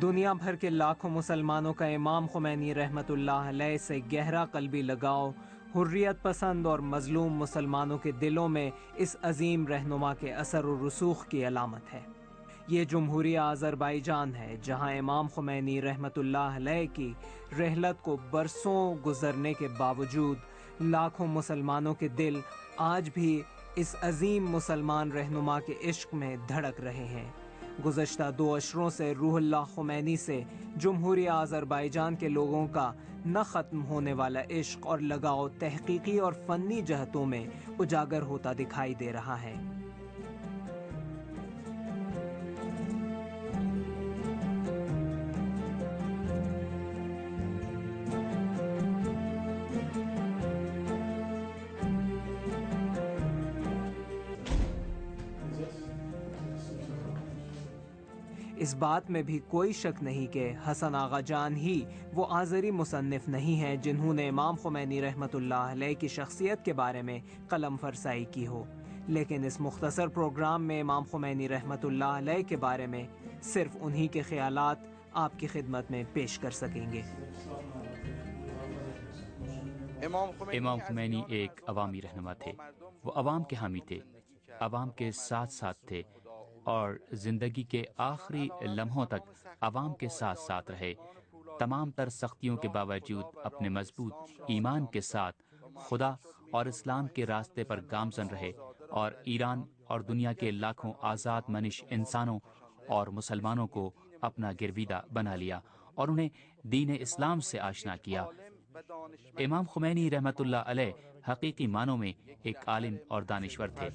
دنیا بھر کے لاکھوں مسلمانوں کا امام خمینی رحمۃ اللہ علیہ سے گہرا قلبی لگاؤ حریت پسند اور مظلوم مسلمانوں کے دلوں میں اس عظیم رہنما کے اثر و رسوخ کی علامت ہے۔ یہ جمہوریہ آذربائیجان ہے جہاں امام خمینی رحمۃ اللہ علیہ کی رحلت کو برسوں گزرنے کے باوجود لاکھوں مسلمانوں کے دل آج بھی اس عظیم مسلمان رہنما کے عشق میں دھڑک رہے ہیں۔ گزشتہ 2 عشروں سے روح اللہ خمینی سے جمہوریہ آذربائیجان کے لوگوں کا نہ ختم ہونے والا عشق اور لگاؤ تحقیقی اور فنی جہتوں میں اجاگر ہوتا دکھائی دے رہا ہے۔ اس بات میں بھی کوئی شک نہیں کہ حسن آغا جان ہی وہ آذری مصنف نہیں ہیں جنہوں نے امام خمینی رحمۃ اللہ علیہ کی شخصیت کے بارے میں قلم فرسائی کی ہو، لیکن اس مختصر پروگرام میں امام خمینی رحمۃ اللہ علیہ کے بارے میں صرف انہی کے خیالات آپ کی خدمت میں پیش کر سکیں گے۔ امام خمینی ایک عوامی رہنما تھے، وہ عوام کے حامی تھے، عوام کے ساتھ ساتھ تھے اور زندگی کے آخری لمحوں تک عوام کے ساتھ ساتھ رہے۔ تمام تر سختیوں کے باوجود اپنے مضبوط ایمان کے ساتھ خدا اور اسلام کے راستے پر گامزن رہے اور ایران اور دنیا کے لاکھوں آزاد منش انسانوں اور مسلمانوں کو اپنا گرویدہ بنا لیا اور انہیں دین اسلام سے آشنا کیا۔ امام خمینی رحمۃ اللہ علیہ حقیقی معنوں میں ایک عالم اور دانشور تھے۔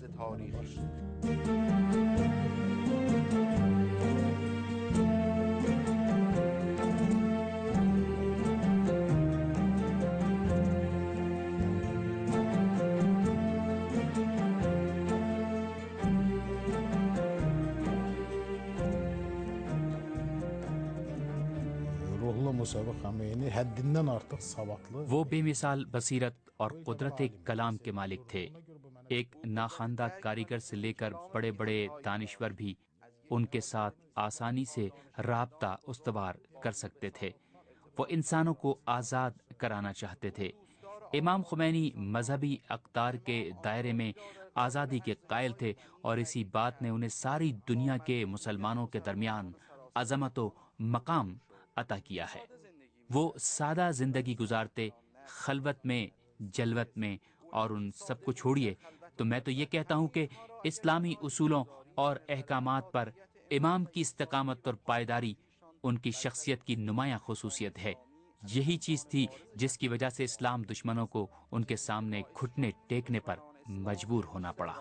وہ بے مثال بصیرت اور قدرت کلام کے مالک تھے۔ ایک ناخواندہ کاریگر سے لے کر بڑے بڑے دانشور بھی ان کے ساتھ آسانی سے رابطہ استوار کر سکتے تھے۔ وہ انسانوں کو آزاد کرانا چاہتے تھے۔ امام خمینی مذہبی اقدار کے دائرے میں آزادی کے قائل تھے اور اسی بات نے انہیں ساری دنیا کے مسلمانوں کے درمیان عظمت و مقام عطا کیا ہے۔ وہ سادہ زندگی گزارتے، خلوت میں، جلوت میں، اور ان سب کو چھوڑیے تو میں تو یہ کہتا ہوں کہ اسلامی اصولوں اور احکامات پر امام کی استقامت اور پائیداری ان کی شخصیت کی نمایاں خصوصیت ہے۔ یہی چیز تھی جس کی وجہ سے اسلام دشمنوں کو ان کے سامنے گھٹنے ٹیکنے پر مجبور ہونا پڑا۔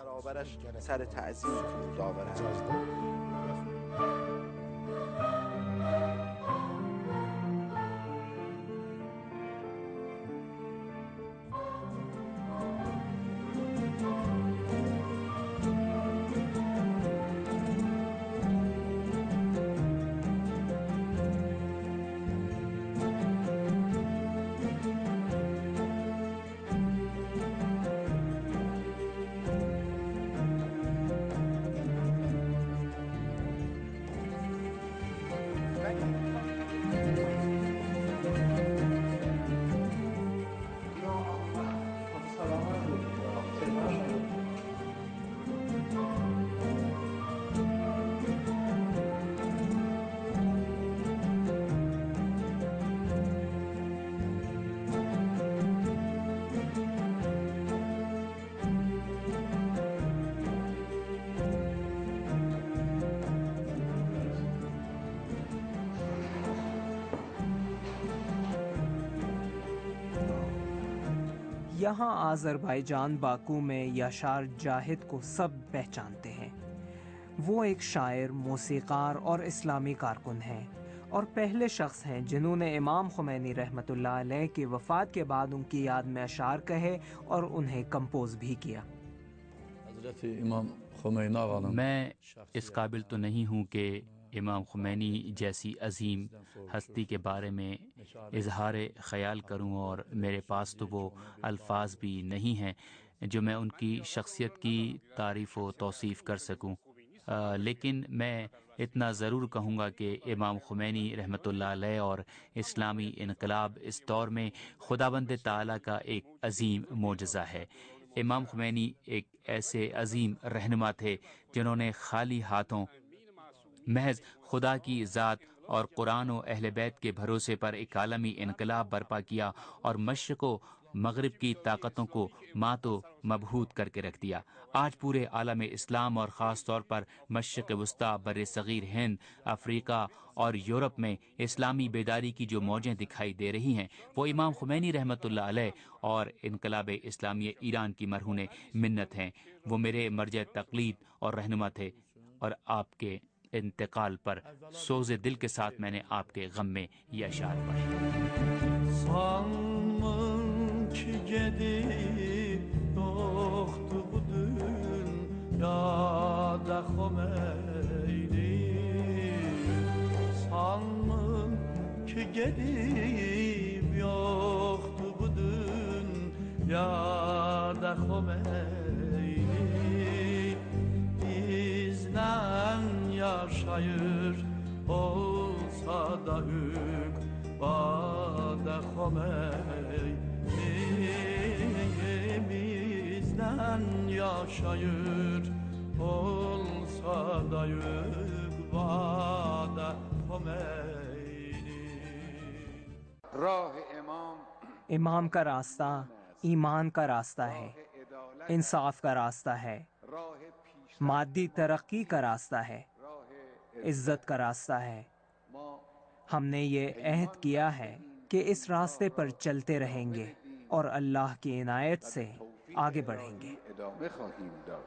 یہاں آذربائیجان باکو میں یاشار جاہد کو سب پہچانتے ہیں۔ وہ ایک شاعر، موسیقار اور اسلامی کارکن ہیں اور پہلے شخص ہیں جنہوں نے امام خمینی رحمۃ اللہ علیہ کی وفات کے بعد ان کی یاد میں اشعار کہے اور انہیں کمپوز بھی کیا۔ میں اس قابل تو نہیں ہوں کہ امام خمینی جیسی عظیم ہستی کے بارے میں اظہار خیال کروں، اور میرے پاس تو وہ الفاظ بھی نہیں ہیں جو میں ان کی شخصیت کی تعریف و توصیف کر سکوں۔ لیکن میں اتنا ضرور کہوں گا کہ امام خمینی رحمۃ اللہ علیہ اور اسلامی انقلاب اس دور میں خداوند تعالیٰ کا ایک عظیم معجزہ ہے۔ امام خمینی ایک ایسے عظیم رہنما تھے جنہوں نے خالی ہاتھوں محض خدا کی ذات اور قرآن و اہل بیت کے بھروسے پر ایک عالمی انقلاب برپا کیا اور مشرق و مغرب کی طاقتوں کو مات و مبہوت کر کے رکھ دیا۔ آج پورے عالم اسلام اور خاص طور پر مشرق وسطیٰ، بر صغیر ہند، افریقہ اور یورپ میں اسلامی بیداری کی جو موجیں دکھائی دے رہی ہیں وہ امام خمینی رحمۃ اللہ علیہ اور انقلاب اسلامی ایران کی مرہون منت ہیں۔ وہ میرے مرجع تقلید اور رہنما تھے، اور آپ کے انتقال پر سوز دل کے ساتھ میں نے آپ کے غم میں یہ اشعار پڑھے۔ Sanmın ki gedib yoxdu bu dünyada Xomeyni, sanmın ki gedib yoxdu bu dünyada Xomeyni, bizden yaşayır olsa da hükbada Xomeyni, bizden yaşayır olsa da hükbada Xomeyni. راہ امام امام کا راستہ ایمان کا راستہ ہے، انصاف کا راستہ ہے، راہ پیش مادی ترقی کا راستہ ہے، راہ عزت کا راستہ ہے۔ ما ہم نے یہ عہد کیا ہے کہ اس راستے پر چلتے رہیں گے اور اللہ کی عنایت سے آگے بڑھیں گے۔ ادامه خواهیم داد.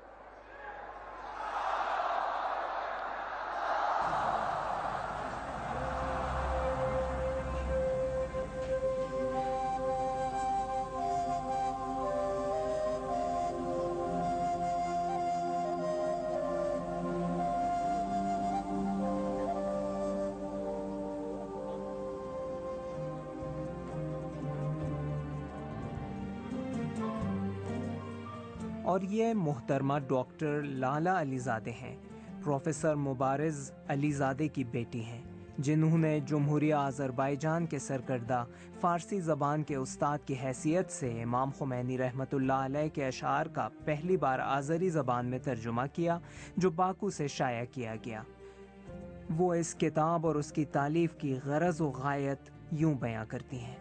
اور یہ محترمہ ڈاکٹر لالا علی زادے ہیں، پروفیسر مبارز علی زادے کی بیٹی ہیں، جنہوں نے جمہوریہ آذربائیجان کے سرکردہ فارسی زبان کے استاد کی حیثیت سے امام خمینی رحمۃ اللہ علیہ کے اشعار کا پہلی بار آذری زبان میں ترجمہ کیا، جو باکو سے شائع کیا گیا۔ وہ اس کتاب اور اس کی تالیف کی غرض و غایت یوں بیان کرتی ہیں۔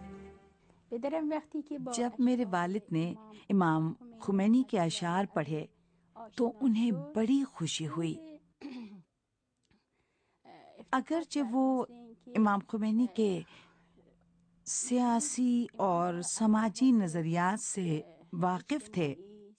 جب میرے والد نے امام خمینی کے اشعار پڑھے تو انہیں بڑی خوشی ہوئی۔ اگرچہ وہ امام خمینی کے سیاسی اور سماجی نظریات سے واقف تھے،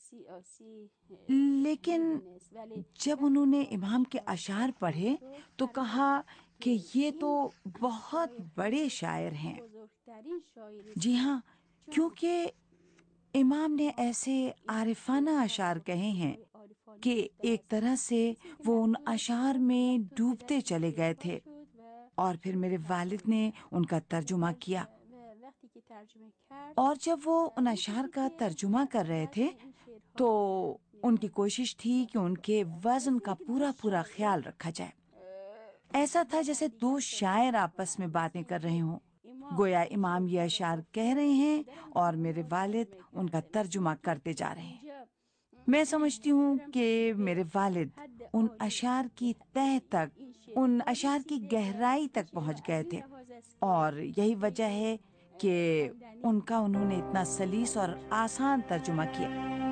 لیکن جب انہوں نے امام کے اشعار پڑھے تو کہا کہ یہ تو بہت بڑے شاعر ہیں۔ جی ہاں، کیونکہ امام نے ایسے عارفانہ اشعار کہے ہیں کہ ایک طرح سے وہ ان اشعار میں ڈوبتے چلے گئے تھے، اور پھر میرے والد نے ان کا ترجمہ کیا، اور جب وہ ان اشعار کا ترجمہ کر رہے تھے تو ان کی کوشش تھی کہ ان کے وزن کا پورا خیال رکھا جائے۔ ایسا تھا جیسے دو شاعر آپس میں باتیں کر رہے ہوں، گویا امام یہ اشعار کہہ رہے ہیں اور میرے والد ان کا ترجمہ کرتے جا رہے ہیں۔ میں سمجھتی ہوں کہ میرے والد ان اشعار کی تہ تک، ان اشعار کی گہرائی تک پہنچ گئے تھے، اور یہی وجہ ہے کہ انہوں نے اتنا سلیس اور آسان ترجمہ کیا۔